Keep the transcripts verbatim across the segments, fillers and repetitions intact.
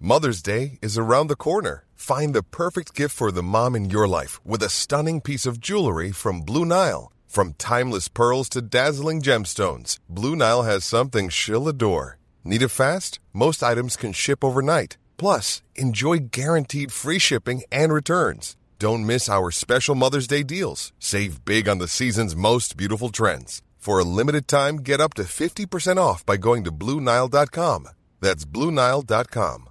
Mother's Day is around the corner. Find the perfect gift for the mom in your life with a stunning piece of jewelry from Blue Nile. From timeless pearls to dazzling gemstones, Blue Nile has something she'll adore. Need it fast? Most items can ship overnight. Plus, enjoy guaranteed free shipping and returns. Don't miss our special Mother's Day deals. Save big on the season's most beautiful trends. For a limited time, get up to fifty percent off by going to Blue Nile dot com. That's Blue Nile dot com.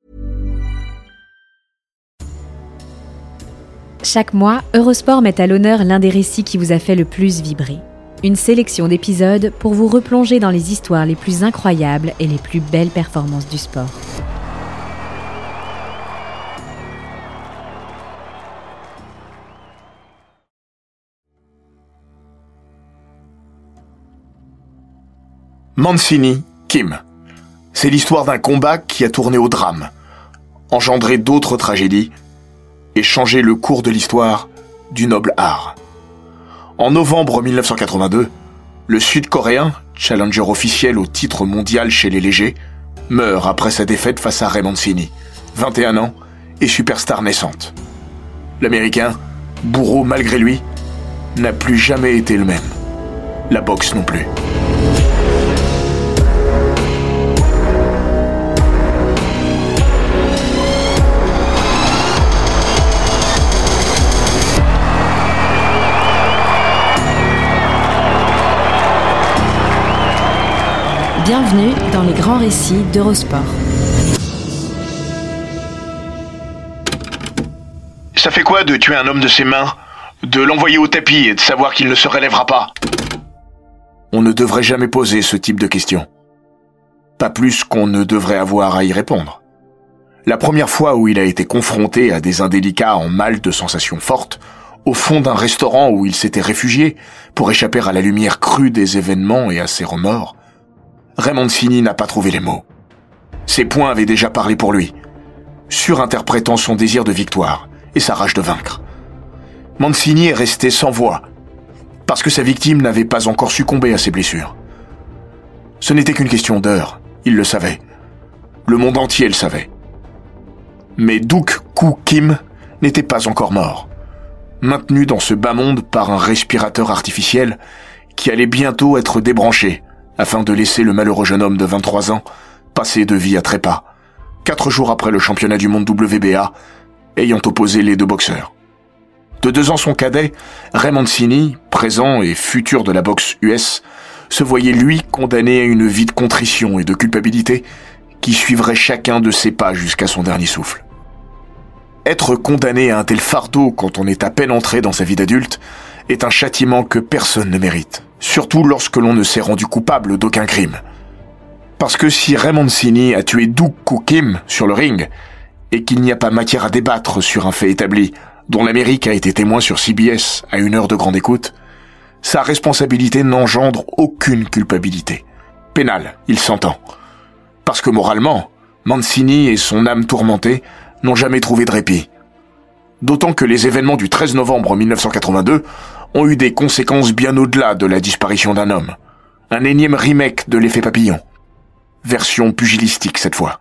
Chaque mois, Eurosport met à l'honneur l'un des récits qui vous a fait le plus vibrer. Une sélection d'épisodes pour vous replonger dans les histoires les plus incroyables et les plus belles performances du sport. Mancini, Kim. C'est l'histoire d'un combat qui a tourné au drame, engendré d'autres tragédies et changé le cours de l'histoire du noble art. En novembre dix-neuf cent quatre-vingt-deux, le Sud-Coréen, challenger officiel au titre mondial chez les légers, meurt après sa défaite face à Ray Mancini, vingt et un ans et superstar naissante. L'Américain, bourreau malgré lui, n'a plus jamais été le même. La boxe non plus. Bienvenue dans les grands récits d'Eurosport. Ça fait quoi de tuer un homme de ses mains, de l'envoyer au tapis et de savoir qu'il ne se relèvera pas ? On ne devrait jamais poser ce type de questions. Pas plus qu'on ne devrait avoir à y répondre. La première fois où il a été confronté à des indélicats en mal de sensations fortes, au fond d'un restaurant où il s'était réfugié pour échapper à la lumière crue des événements et à ses remords, Ray Mancini n'a pas trouvé les mots. Ses poings avaient déjà parlé pour lui, surinterprétant son désir de victoire et sa rage de vaincre. Mancini est resté sans voix, parce que sa victime n'avait pas encore succombé à ses blessures. Ce n'était qu'une question d'heure, il le savait. Le monde entier le savait. Mais Duk Koo Kim n'était pas encore mort, maintenu dans ce bas monde par un respirateur artificiel qui allait bientôt être débranché, afin de laisser le malheureux jeune homme de vingt-trois ans passer de vie à trépas, quatre jours après le championnat du monde W B A, ayant opposé les deux boxeurs. De deux ans son cadet, Ray Mancini, présent et futur de la boxe U S, se voyait lui condamné à une vie de contrition et de culpabilité qui suivrait chacun de ses pas jusqu'à son dernier souffle. Être condamné à un tel fardeau quand on est à peine entré dans sa vie d'adulte est un châtiment que personne ne mérite. Surtout lorsque l'on ne s'est rendu coupable d'aucun crime. Parce que si Ray Mancini a tué Duk Koo Kim sur le ring, et qu'il n'y a pas matière à débattre sur un fait établi, dont l'Amérique a été témoin sur C B S à une heure de grande écoute, sa responsabilité n'engendre aucune culpabilité. Pénale, il s'entend. Parce que moralement, Mancini et son âme tourmentée n'ont jamais trouvé de répit. D'autant que les événements du treize novembre dix-neuf cent quatre-vingt-deux ont eu des conséquences bien au-delà de la disparition d'un homme. Un énième remake de l'effet papillon. Version pugilistique cette fois.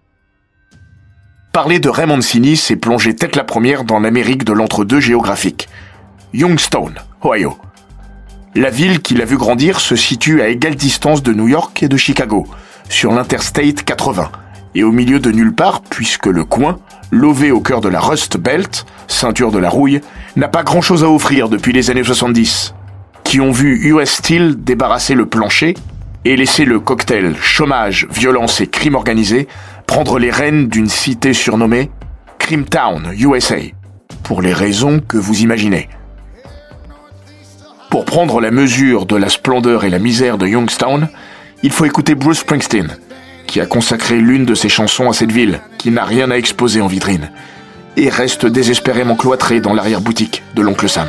Parler de Ray Mancini, c'est plonger tête la première dans l'Amérique de l'entre-deux géographique. Youngstown, Ohio. La ville qui l'a vu grandir se situe à égale distance de New York et de Chicago, sur l'Interstate quatre-vingts, et au milieu de nulle part puisque le coin, lové au cœur de la Rust Belt, ceinture de la rouille, n'a pas grand-chose à offrir depuis les années soixante-dix, qui ont vu U S Steel débarrasser le plancher et laisser le cocktail chômage, violence et crime organisé prendre les rênes d'une cité surnommée Crime Town, U S A, pour les raisons que vous imaginez. Pour prendre la mesure de la splendeur et la misère de Youngstown, il faut écouter Bruce Springsteen, qui a consacré l'une de ses chansons à cette ville, qui n'a rien à exposer en vitrine, et reste désespérément cloîtrée dans l'arrière-boutique de l'oncle Sam.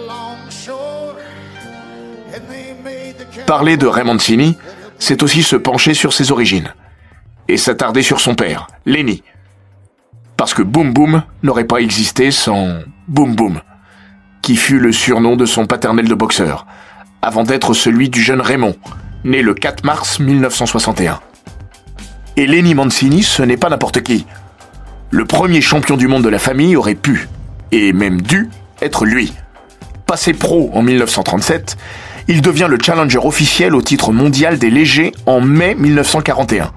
Parler de Ray Mancini, c'est aussi se pencher sur ses origines, et s'attarder sur son père, Lenny. Parce que Boom Boom n'aurait pas existé sans Boom Boom, qui fut le surnom de son paternel de boxeur, avant d'être celui du jeune Raymond, né le quatre mars dix-neuf cent soixante et un. Et Lenny Mancini, ce n'est pas n'importe qui. Le premier champion du monde de la famille aurait pu, et même dû, être lui. Passé pro en mille neuf cent trente-sept, il devient le challenger officiel au titre mondial des légers en mai mille neuf cent quarante et un.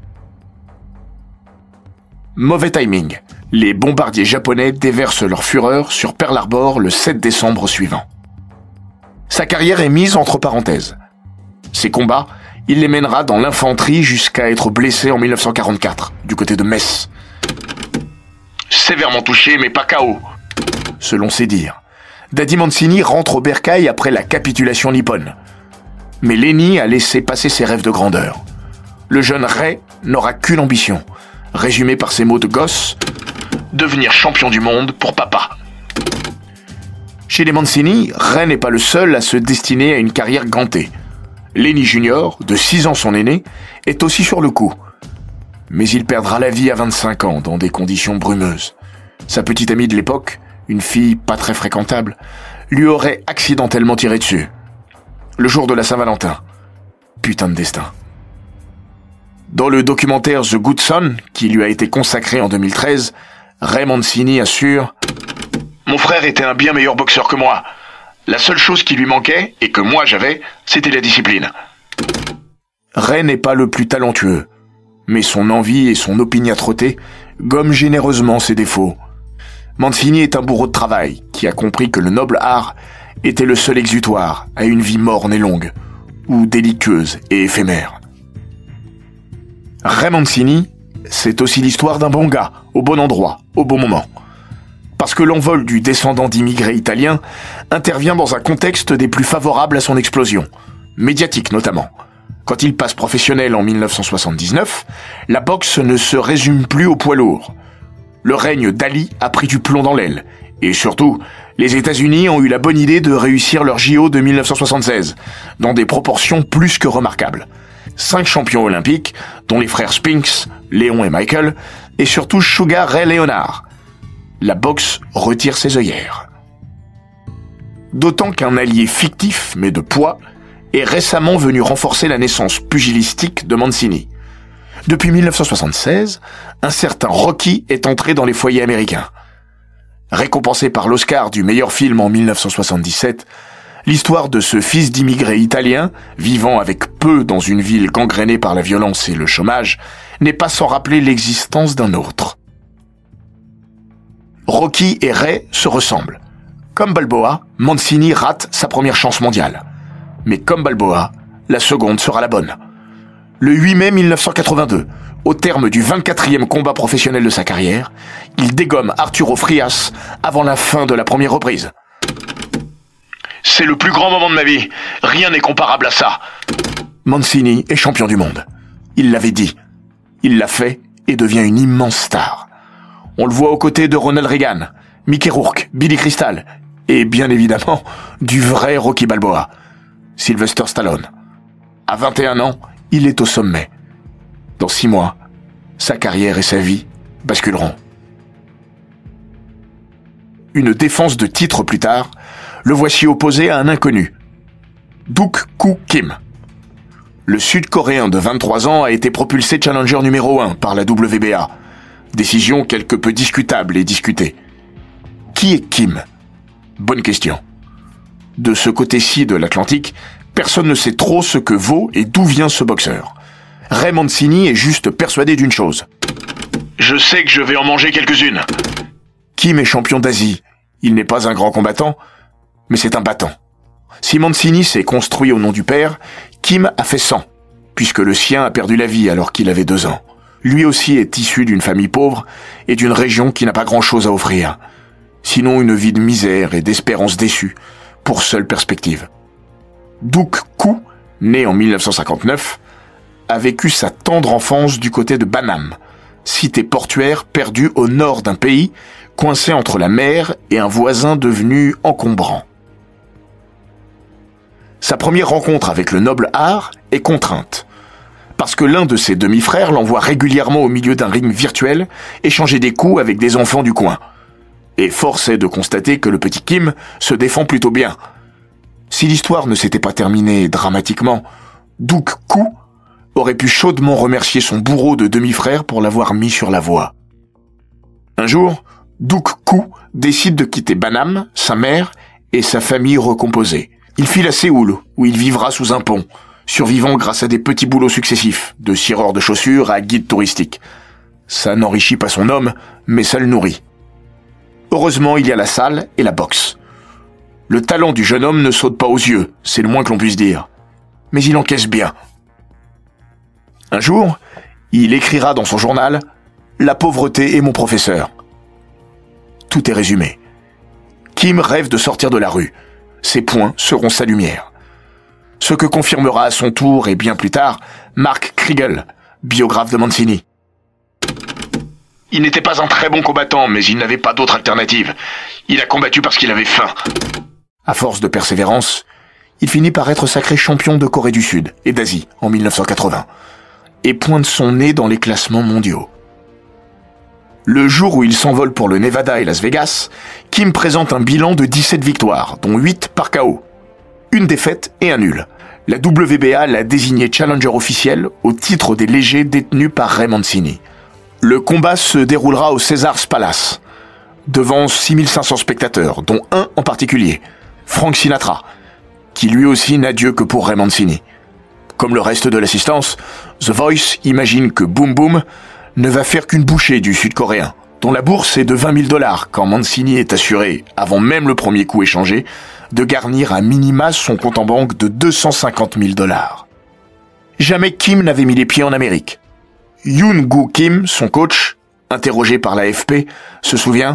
Mauvais timing. Les bombardiers japonais déversent leur fureur sur Pearl Harbor le sept décembre suivant. Sa carrière est mise entre parenthèses. Ses combats, il les mènera dans l'infanterie jusqu'à être blessé en mille neuf cent quarante-quatre, du côté de Metz. Sévèrement touché, mais pas K O. Selon ses dires, Daddy Mancini rentre au bercail après la capitulation nippone. Mais Lenny a laissé passer ses rêves de grandeur. Le jeune Ray n'aura qu'une ambition, résumée par ces mots de gosse: devenir champion du monde pour papa. Chez les Mancini, Ray n'est pas le seul à se destiner à une carrière gantée. Lenny Junior, de six ans son aîné, est aussi sur le coup. Mais il perdra la vie à vingt-cinq ans dans des conditions brumeuses. Sa petite amie de l'époque, une fille pas très fréquentable, lui aurait accidentellement tiré dessus. Le jour de la Saint-Valentin. Putain de destin. Dans le documentaire The Good Son, qui lui a été consacré en deux mille treize, Ray Mancini assure: mon frère était un bien meilleur boxeur que moi. La seule chose qui lui manquait, et que moi j'avais, c'était la discipline. Ray n'est pas le plus talentueux, mais son envie et son opiniâtreté gomment généreusement ses défauts. Mancini est un bourreau de travail qui a compris que le noble art était le seul exutoire à une vie morne et longue, ou délictueuse et éphémère. Ray Mancini, c'est aussi l'histoire d'un bon gars, au bon endroit, au bon moment. Parce que l'envol du descendant d'immigrés italiens intervient dans un contexte des plus favorables à son explosion, médiatique notamment. Quand il passe professionnel en mille neuf cent soixante-dix-neuf, la boxe ne se résume plus au poids lourd. Le règne d'Ali a pris du plomb dans l'aile. Et surtout, les États-Unis ont eu la bonne idée de réussir leur J O de mille neuf cent soixante-seize, dans des proportions plus que remarquables. Cinq champions olympiques, dont les frères Spinks, Léon et Michael, et surtout Sugar Ray Leonard. La boxe retire ses œillères. D'autant qu'un allié fictif, mais de poids, est récemment venu renforcer la naissance pugilistique de Mancini. Depuis mille neuf cent soixante-seize, un certain Rocky est entré dans les foyers américains. Récompensé par l'Oscar du meilleur film en mille neuf cent soixante-dix-sept, l'histoire de ce fils d'immigré italien, vivant avec peu dans une ville gangrénée par la violence et le chômage, n'est pas sans rappeler l'existence d'un autre. Rocky et Ray se ressemblent. Comme Balboa, Mancini rate sa première chance mondiale. Mais comme Balboa, la seconde sera la bonne. Le huit mai mille neuf cent quatre-vingt-deux, au terme du vingt-quatrième combat professionnel de sa carrière, il dégomme Arturo Frias avant la fin de la première reprise. C'est le plus grand moment de ma vie. Rien n'est comparable à ça. Mancini est champion du monde. Il l'avait dit. Il l'a fait et devient une immense star. On le voit aux côtés de Ronald Reagan, Mickey Rourke, Billy Crystal et bien évidemment du vrai Rocky Balboa, Sylvester Stallone. À vingt et un ans, il est au sommet. Dans six mois, sa carrière et sa vie basculeront. Une défense de titre plus tard, le voici opposé à un inconnu, Duk Koo Kim. Le Sud-Coréen de vingt-trois ans a été propulsé challenger numéro un par la W B A. Décision quelque peu discutable et discutée. Qui est Kim ? Bonne question. De ce côté-ci de l'Atlantique, personne ne sait trop ce que vaut et d'où vient ce boxeur. Ray Mancini est juste persuadé d'une chose. Je sais que je vais en manger quelques-unes. Kim est champion d'Asie. Il n'est pas un grand combattant, mais c'est un battant. Si Mancini s'est construit au nom du père, Kim a fait cent, puisque le sien a perdu la vie alors qu'il avait deux ans. Lui aussi est issu d'une famille pauvre et d'une région qui n'a pas grand-chose à offrir. Sinon une vie de misère et d'espérance déçue, pour seule perspective. Duk Koo, né en mille neuf cent cinquante-neuf, a vécu sa tendre enfance du côté de Banam, cité portuaire perdue au nord d'un pays, coincé entre la mer et un voisin devenu encombrant. Sa première rencontre avec le noble art est contrainte, parce que l'un de ses demi-frères l'envoie régulièrement au milieu d'un ring virtuel échanger des coups avec des enfants du coin. Et force est de constater que le petit Kim se défend plutôt bien. Si l'histoire ne s'était pas terminée dramatiquement, Duk Koo aurait pu chaudement remercier son bourreau de demi-frère pour l'avoir mis sur la voie. Un jour, Duke Koo décide de quitter Banham, sa mère et sa famille recomposée. Il file à Séoul, où il vivra sous un pont, survivant grâce à des petits boulots successifs, de cireur de chaussures à guide touristique. Ça n'enrichit pas son homme, mais ça le nourrit. Heureusement, il y a la salle et la boxe. Le talent du jeune homme ne saute pas aux yeux, c'est le moins que l'on puisse dire. Mais il encaisse bien. Un jour, il écrira dans son journal « La pauvreté est mon professeur ». Tout est résumé. Kim rêve de sortir de la rue. Ses poings seront sa lumière. Ce que confirmera à son tour et bien plus tard Mark Kriegel, biographe de Mancini. Il n'était pas un très bon combattant, mais il n'avait pas d'autre alternative. Il a combattu parce qu'il avait faim. À force de persévérance, il finit par être sacré champion de Corée du Sud et d'Asie en mille neuf cent quatre-vingts et pointe son nez dans les classements mondiaux. Le jour où il s'envole pour le Nevada et Las Vegas, Kim présente un bilan de dix-sept victoires, dont huit par K O. Une défaite et un nul. La W B A l'a désigné challenger officiel au titre des légers détenus par Ray Mancini. Le combat se déroulera au Caesars Palace, devant six mille cinq cents spectateurs, dont un en particulier, Frank Sinatra, qui lui aussi n'a Dieu que pour Ray Mancini. Comme le reste de l'assistance, The Voice imagine que Boom Boom ne va faire qu'une bouchée du Sud-Coréen, dont la bourse est de vingt mille dollars, quand Mancini est assuré, avant même le premier coup échangé, de garnir à minima son compte en banque de deux cent cinquante mille dollars. Jamais Kim n'avait mis les pieds en Amérique. Yoon-Gu Kim, son coach, interrogé par l'A F P, se souvient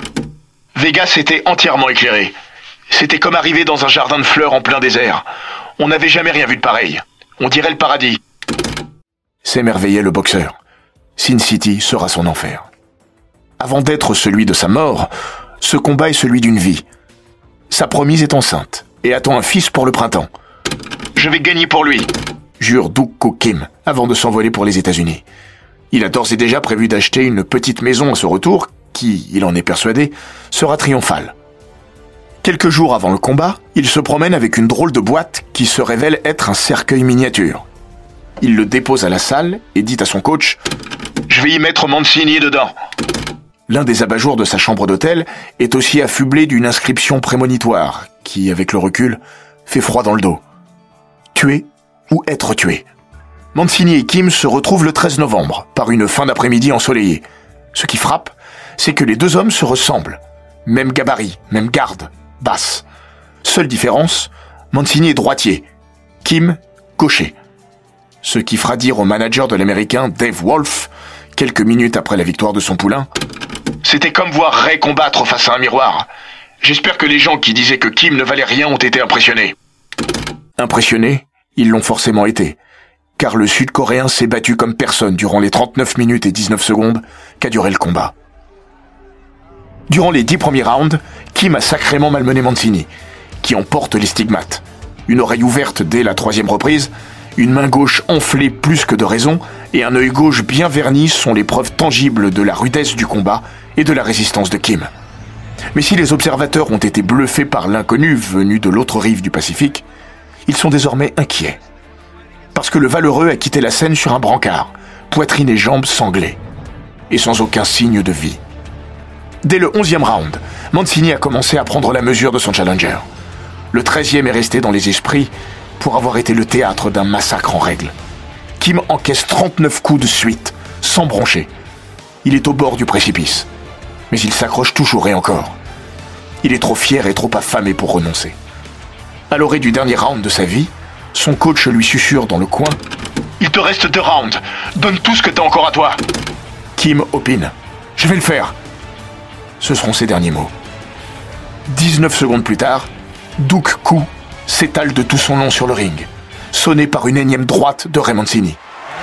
« Vegas était entièrement éclairé. C'était comme arriver dans un jardin de fleurs en plein désert. On n'avait jamais rien vu de pareil. On dirait le paradis. » S'émerveillait le boxeur. Sin City sera son enfer. Avant d'être celui de sa mort, ce combat est celui d'une vie. Sa promise est enceinte et attend un fils pour le printemps. « Je vais gagner pour lui », jure Duke Kim avant de s'envoler pour les États-Unis. Il a d'ores et déjà prévu d'acheter une petite maison à ce retour qui, il en est persuadé, sera triomphale. Quelques jours avant le combat, il se promène avec une drôle de boîte qui se révèle être un cercueil miniature. Il le dépose à la salle et dit à son coach « Je vais y mettre Mancini dedans ». L'un des abat-jours de sa chambre d'hôtel est aussi affublé d'une inscription prémonitoire qui, avec le recul, fait froid dans le dos. Tuer ou être tué. Mancini et Kim se retrouvent le treize novembre, par une fin d'après-midi ensoleillée. Ce qui frappe, c'est que les deux hommes se ressemblent. Même gabarit, même garde, basse. Seule différence, Mancini est droitier, Kim, gaucher. Ce qui fera dire au manager de l'Américain Dave Wolf, quelques minutes après la victoire de son poulain, « C'était comme voir Ray combattre face à un miroir. J'espère que les gens qui disaient que Kim ne valait rien ont été impressionnés. » Impressionnés, ils l'ont forcément été, car le Sud-Coréen s'est battu comme personne durant les trente-neuf minutes et dix-neuf secondes qu'a duré le combat. Durant les dix premiers rounds, Kim a sacrément malmené Mancini, qui en porte les stigmates. Une oreille ouverte dès la troisième reprise, une main gauche enflée plus que de raison et un œil gauche bien verni sont les preuves tangibles de la rudesse du combat et de la résistance de Kim. Mais si les observateurs ont été bluffés par l'inconnu venu de l'autre rive du Pacifique, ils sont désormais inquiets. Parce que le valeureux a quitté la scène sur un brancard, poitrine et jambes sanglées, et sans aucun signe de vie. Dès le onzième round, Mancini a commencé à prendre la mesure de son challenger. Le treizième est resté dans les esprits pour avoir été le théâtre d'un massacre en règle. Kim encaisse trente-neuf coups de suite, sans broncher. Il est au bord du précipice. Mais il s'accroche toujours et encore. Il est trop fier et trop affamé pour renoncer. À l'orée du dernier round de sa vie, son coach lui susurre dans le coin « Il te reste deux rounds. Donne tout ce que t'as encore à toi. » Kim opine « Je vais le faire. » Ce seront ses derniers mots. dix-neuf secondes plus tard, Duke Koo s'étale de tout son long sur le ring, sonné par une énième droite de Ray Mancini.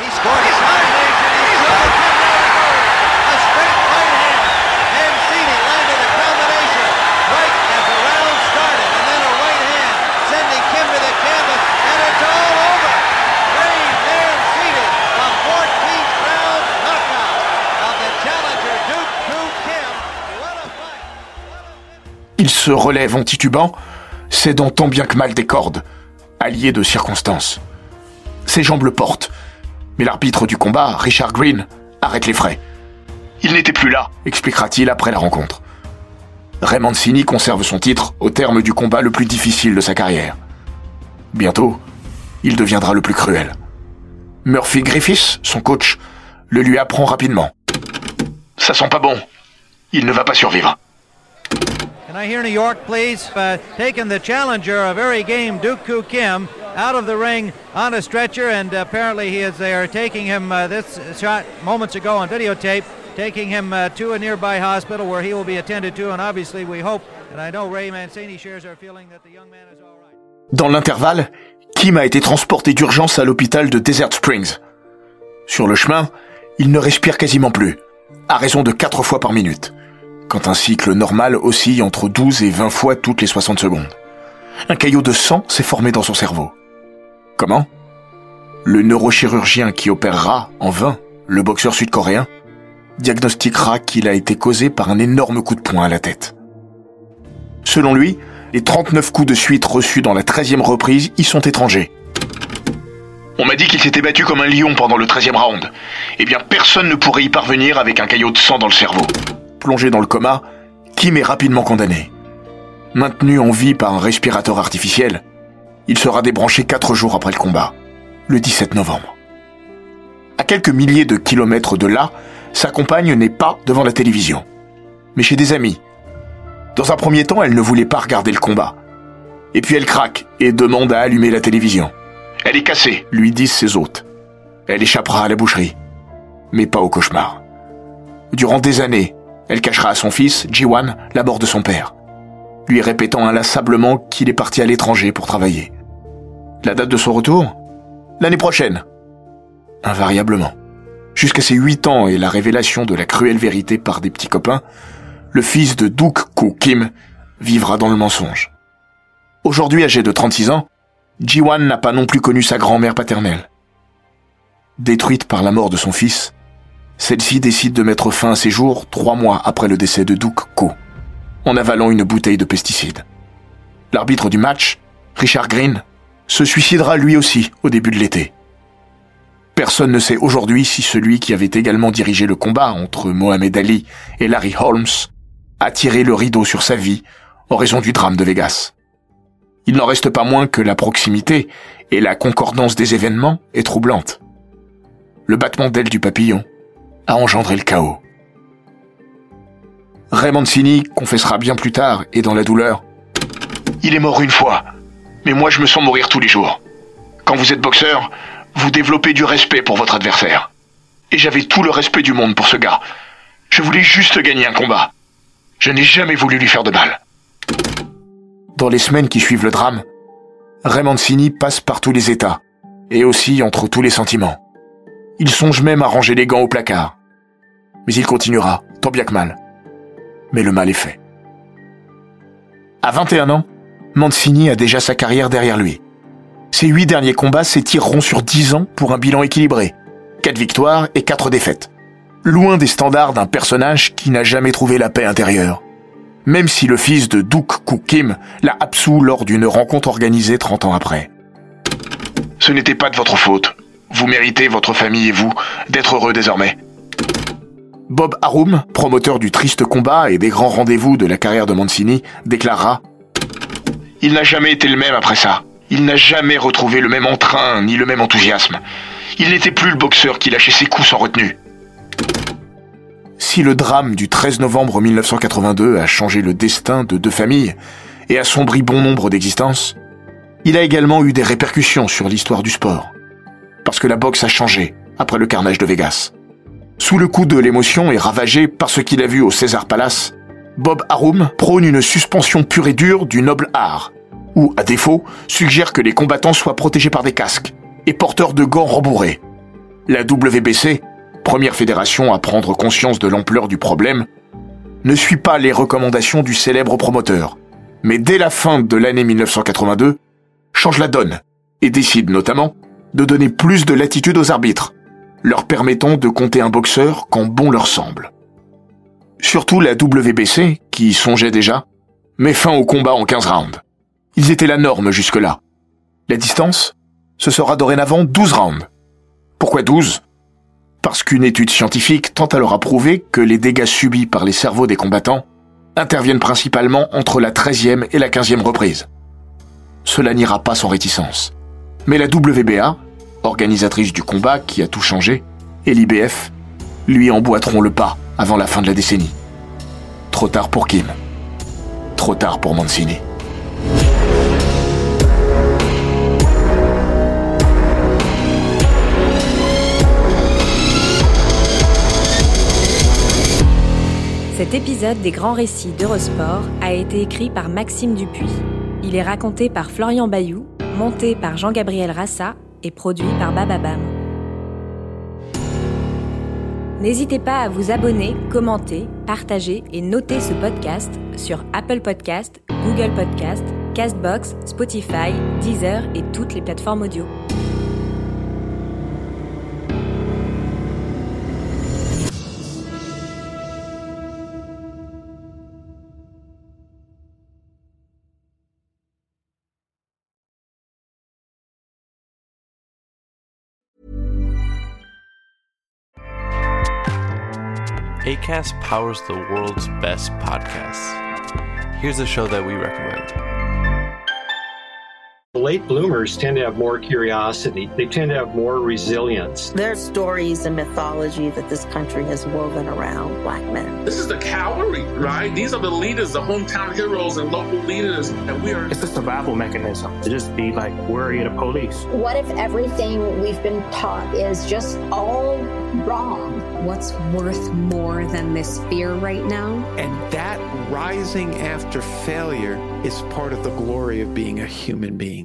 Il se relève en titubant, cédant tant bien que mal des cordes, allié de circonstances. Ses jambes le portent, mais l'arbitre du combat, Richard Green, arrête les frais. Il n'était plus là, expliquera-t-il après la rencontre. Ray Mancini conserve son titre au terme du combat le plus difficile de sa carrière. Bientôt, il deviendra le plus cruel. Murphy Griffiths, son coach, le lui apprend rapidement. Ça sent pas bon. Il ne va pas survivre. Can I hear New York, please? Uh, taking the challenger, a very game, Duk Koo Kim, out of the ring on a stretcher, and apparently he is there taking him, uh, this shot moments ago on videotape, taking him uh, to a nearby hospital where he will be attended to, and obviously we hope, and I know Ray Mancini shares our feeling that the young man is all right. Dans l'intervalle, Kim a été transporté d'urgence à l'hôpital de Desert Springs. Sur le chemin, il ne respire quasiment plus, à raison de quatre fois par minute, quand un cycle normal oscille entre douze et vingt fois toutes les soixante secondes. Un caillot de sang s'est formé dans son cerveau. Comment ? Le neurochirurgien qui opérera, en vain, le boxeur sud-coréen, diagnostiquera qu'il a été causé par un énorme coup de poing à la tête. Selon lui, les trente-neuf coups de suite reçus dans la treizième reprise y sont étrangers. On m'a dit qu'il s'était battu comme un lion pendant le treizième round. Eh bien, personne ne pourrait y parvenir avec un caillot de sang dans le cerveau. Plongé dans le coma, Kim est rapidement condamné. Maintenu en vie par un respirateur artificiel, il sera débranché quatre jours après le combat, le dix-sept novembre. À quelques milliers de kilomètres de là, sa compagne n'est pas devant la télévision, mais chez des amis. Dans un premier temps, elle ne voulait pas regarder le combat. Et puis elle craque et demande à allumer la télévision. Elle est cassée, lui disent ses hôtes. Elle échappera à la boucherie, mais pas au cauchemar. Durant des années, elle cachera à son fils, Ji-Wan, la mort de son père, lui répétant inlassablement qu'il est parti à l'étranger pour travailler. La date de son retour ? L'année prochaine. Invariablement. Jusqu'à ses huit ans et la révélation de la cruelle vérité par des petits copains, le fils de Duk Koo Kim vivra dans le mensonge. Aujourd'hui âgé de trente-six ans, Ji-Wan n'a pas non plus connu sa grand-mère paternelle. Détruite par la mort de son fils, celle-ci décide de mettre fin à ses jours trois mois après le décès de Duk Koo, en avalant une bouteille de pesticides. L'arbitre du match, Richard Green, se suicidera lui aussi au début de l'été. Personne ne sait aujourd'hui si celui qui avait également dirigé le combat entre Mohamed Ali et Larry Holmes a tiré le rideau sur sa vie en raison du drame de Vegas. Il n'en reste pas moins que la proximité et la concordance des événements est troublante. Le battement d'ailes du papillon a engendré le chaos. Ray Mancini confessera bien plus tard et dans la douleur. Il est mort une fois, mais moi je me sens mourir tous les jours. Quand vous êtes boxeur, vous développez du respect pour votre adversaire. Et j'avais tout le respect du monde pour ce gars. Je voulais juste gagner un combat. Je n'ai jamais voulu lui faire de mal. Dans les semaines qui suivent le drame, Ray Mancini passe par tous les états, et aussi entre tous les sentiments. Il songe même à ranger les gants au placard. Mais il continuera, tant bien que mal. Mais le mal est fait. À vingt et un ans, Mancini a déjà sa carrière derrière lui. Ses huit derniers combats s'étireront sur dix ans pour un bilan équilibré. Quatre victoires et quatre défaites. Loin des standards d'un personnage qui n'a jamais trouvé la paix intérieure. Même si le fils de Duk Koo Kim l'a absous lors d'une rencontre organisée trente ans après. Ce n'était pas de votre faute. Vous méritez, votre famille et vous, d'être heureux désormais. Bob Arum, promoteur du triste combat et des grands rendez-vous de la carrière de Mancini, déclarera « Il n'a jamais été le même après ça. Il n'a jamais retrouvé le même entrain ni le même enthousiasme. Il n'était plus le boxeur qui lâchait ses coups sans retenue. » Si le drame du treize novembre mille neuf cent quatre-vingt-deux a changé le destin de deux familles et assombri bon nombre d'existences, il a également eu des répercussions sur l'histoire du sport. Parce que la boxe a changé après le carnage de Vegas. Sous le coup de l'émotion et ravagé par ce qu'il a vu au Caesars Palace, Bob Arum prône une suspension pure et dure du noble art, ou, à défaut, suggère que les combattants soient protégés par des casques et porteurs de gants rembourrés. La W B C, première fédération à prendre conscience de l'ampleur du problème, ne suit pas les recommandations du célèbre promoteur, mais dès la fin de l'année mille neuf cent quatre-vingt-deux, change la donne et décide notamment de donner plus de latitude aux arbitres, leur permettant de compter un boxeur quand bon leur semble. Surtout la W B C, qui y songeait déjà, met fin au combat en quinze rounds. Ils étaient la norme jusque-là. La distance, ce sera dorénavant douze rounds. Pourquoi douze ? Parce qu'une étude scientifique tente alors à prouver que les dégâts subis par les cerveaux des combattants interviennent principalement entre la treizième et la quinzième reprise. Cela n'ira pas sans réticence. Mais la W B A, organisatrice du combat qui a tout changé, et l'I B F, lui emboîteront le pas avant la fin de la décennie. Trop tard pour Kim. Trop tard pour Mancini. Cet épisode des grands récits d'Eurosport a été écrit par Maxime Dupuis. Il est raconté par Florian Bayou, monté par Jean-Gabriel Rassa et produit par Bababam. N'hésitez pas à vous abonner, commenter, partager et noter ce podcast sur Apple Podcasts, Google Podcasts, Castbox, Spotify, Deezer et toutes les plateformes audio. Acast powers the world's best podcasts. Here's a show that we recommend. Late bloomers tend to have more curiosity. They tend to have more resilience. There are stories and mythology that this country has woven around Black men. This is the cavalry, right? These are the leaders, the hometown heroes and local leaders. And we are... It's a survival mechanism to just be like worried of police. What if everything we've been taught is just all wrong? What's worth more than this fear right now? And that rising after failure is part of the glory of being a human being.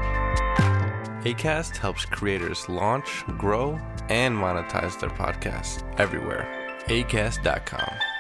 Acast helps creators launch, grow, and monetize their podcasts everywhere. acast dot com.